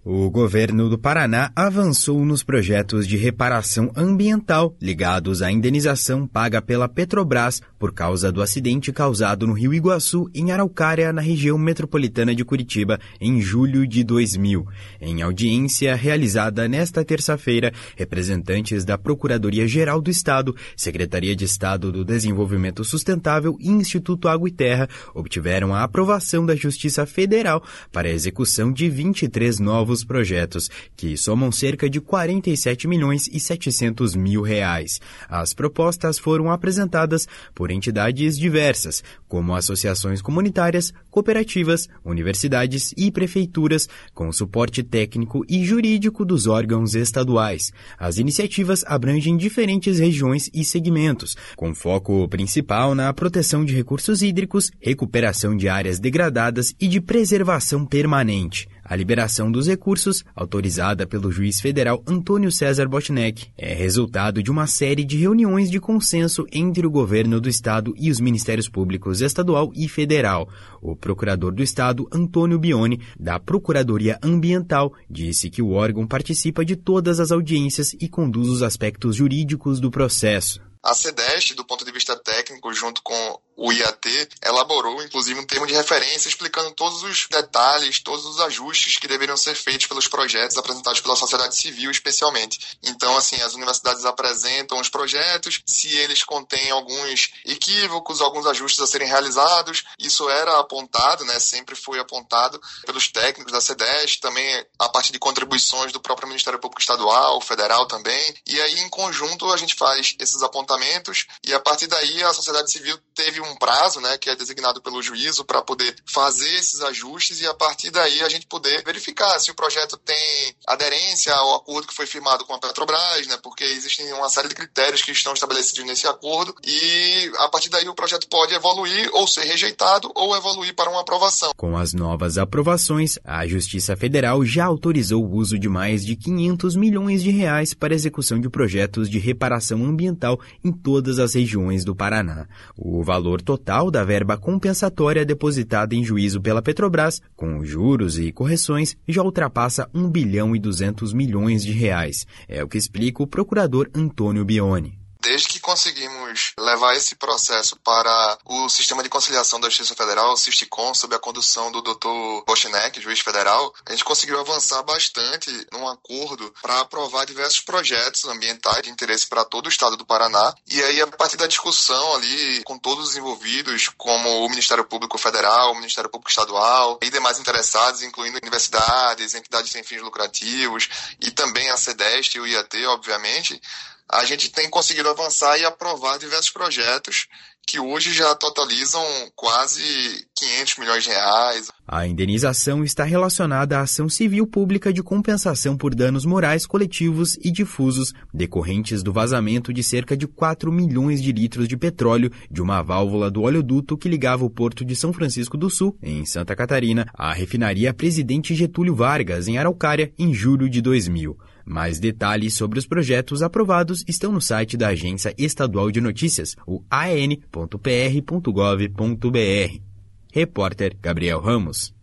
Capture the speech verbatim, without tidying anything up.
O governo do Paraná avançou nos projetos de reparação ambiental ligados à indenização paga pela Petrobras por causa do acidente causado no Rio Iguaçu, em Araucária, na região metropolitana de Curitiba, em julho de dois mil. Em audiência realizada nesta terça-feira, representantes da Procuradoria-Geral do Estado, Secretaria de Estado do Desenvolvimento Sustentável e Instituto Água e Terra obtiveram a aprovação da Justiça Federal para a execução de vinte e três novos projetos, que somam cerca de quarenta e sete milhões e setecentos mil reais. As propostas foram apresentadas por entidades diversas, como associações comunitárias, cooperativas, universidades e prefeituras, com suporte técnico e jurídico dos órgãos estaduais. As iniciativas abrangem diferentes regiões e segmentos, com foco principal na proteção de recursos hídricos, recuperação de áreas degradadas e de preservação permanente. A liberação dos recursos, autorizada pelo juiz federal Antônio César Botnec, é resultado de uma série de reuniões de consenso entre o governo do estado e os ministérios públicos estadual e federal. O procurador do estado, Antônio Bione, da Procuradoria Ambiental, disse que o órgão participa de todas as audiências e conduz os aspectos jurídicos do processo. A SEDEST, do ponto de vista técnico, junto com o I A T, elaborou, inclusive, um termo de referência explicando todos os detalhes, todos os ajustes que deveriam ser feitos pelos projetos apresentados pela sociedade civil, especialmente. Então, assim, as universidades apresentam os projetos, se eles contêm alguns equívocos, alguns ajustes a serem realizados, isso era apontado, né, sempre foi apontado pelos técnicos da SEDEST, também a partir de contribuições do próprio Ministério Público Estadual, federal também, e aí, em conjunto, a gente faz esses apontamentos, e a partir daí a sociedade civil teve um prazo, né, que é designado pelo juízo para poder fazer esses ajustes e a partir daí a gente poder verificar se o projeto tem aderência ao acordo que foi firmado com a Petrobras, né, porque existem uma série de critérios que estão estabelecidos nesse acordo e a partir daí o projeto pode evoluir ou ser rejeitado ou evoluir para uma aprovação. Com as novas aprovações, a Justiça Federal já autorizou o uso de mais de quinhentos milhões de reais para execução de projetos de reparação ambiental em todas as regiões do Paraná. O valor total da verba compensatória depositada em juízo pela Petrobras, com juros e correções, já ultrapassa um bilhão e duzentos milhões de reais. É o que explica o procurador Antônio Bione. Desde que conseguimos levar esse processo para o Sistema de Conciliação da Justiça Federal, o SISTICOM, sob a condução do doutor Botnec, juiz federal, a gente conseguiu avançar bastante num acordo para aprovar diversos projetos ambientais de interesse para todo o estado do Paraná. E aí, a partir da discussão ali com todos os envolvidos, como o Ministério Público Federal, o Ministério Público Estadual e demais interessados, incluindo universidades, entidades sem fins lucrativos e também a SEDEST e o I A T, obviamente, a gente tem conseguido avançar e aprovar diversos projetos que hoje já totalizam quase quinhentos milhões de reais. A indenização está relacionada à ação civil pública de compensação por danos morais coletivos e difusos decorrentes do vazamento de cerca de quatro milhões de litros de petróleo de uma válvula do oleoduto que ligava o porto de São Francisco do Sul, em Santa Catarina, à refinaria Presidente Getúlio Vargas, em Araucária, em julho de dois mil. Mais detalhes sobre os projetos aprovados estão no site da Agência Estadual de Notícias, o a n ponto p r ponto gov ponto b r. Repórter Gabriel Ramos.